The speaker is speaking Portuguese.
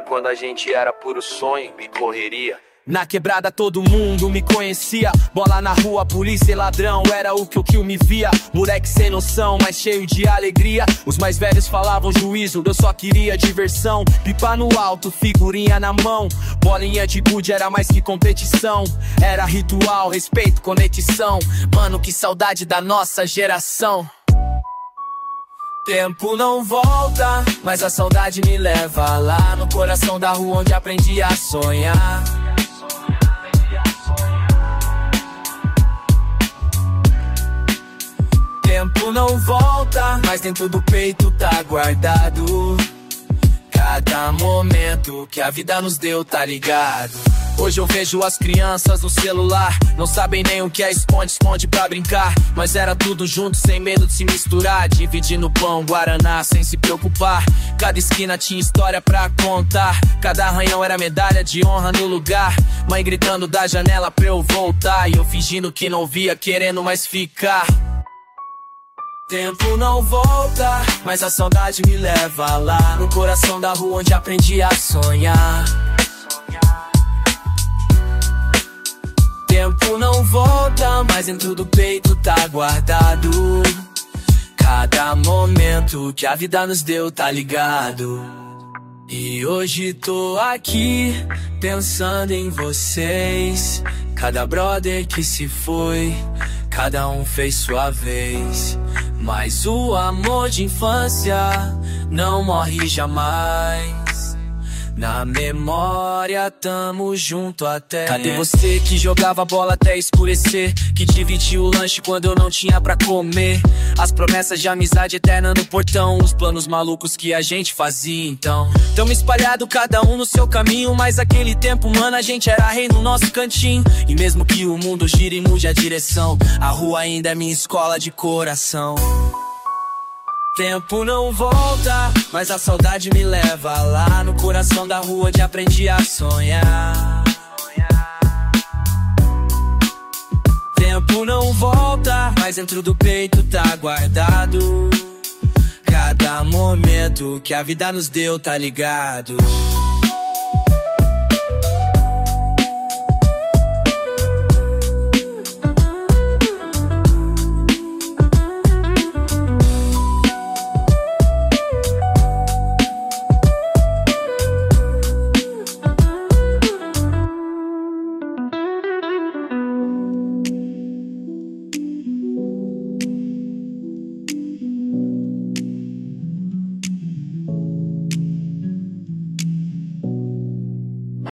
quando a gente era puro sonho e correria. Na quebrada todo mundo me conhecia. Bola na rua, polícia e ladrão, era o que me via. Moleque sem noção, mas cheio de alegria. Os mais velhos falavam juízo, eu só queria diversão. Pipa no alto, figurinha na mão. Bolinha de gude era mais que competição. Era ritual, respeito, conexão. Mano, que saudade da nossa geração. Tempo não volta, mas a saudade me leva lá no coração da rua onde aprendi a sonhar. Tempo não volta, mas dentro do peito tá guardado. Cada momento que a vida nos deu, tá ligado? Hoje eu vejo as crianças no celular, não sabem nem o que é esconde-esconde pra brincar. Mas era tudo junto, sem medo de se misturar, dividindo pão, guaraná, sem se preocupar. Cada esquina tinha história pra contar, cada arranhão era medalha de honra no lugar. Mãe gritando da janela pra eu voltar, e eu fingindo que não via, querendo mais ficar. Tempo não volta, mas a saudade me leva lá no coração da rua onde aprendi a sonhar. Tempo não volta, mas dentro do peito tá guardado. Cada momento que a vida nos deu, tá ligado? E hoje tô aqui pensando em vocês. Cada brother que se foi, cada um fez sua vez. Mas o amor de infância não morre jamais. Na memória tamo junto até. Cadê você que jogava bola até escurecer? Que dividia o lanche quando eu não tinha pra comer? As promessas de amizade eterna no portão, os planos malucos que a gente fazia então. Tamo espalhado cada um no seu caminho, mas aquele tempo, mano, a gente era rei no nosso cantinho. E mesmo que o mundo gire e mude a direção, a rua ainda é minha escola de coração. Tempo não volta, mas a saudade me leva lá no coração da rua onde aprendi a sonhar. Tempo não volta, mas dentro do peito tá guardado. Cada momento que a vida nos deu, tá ligado?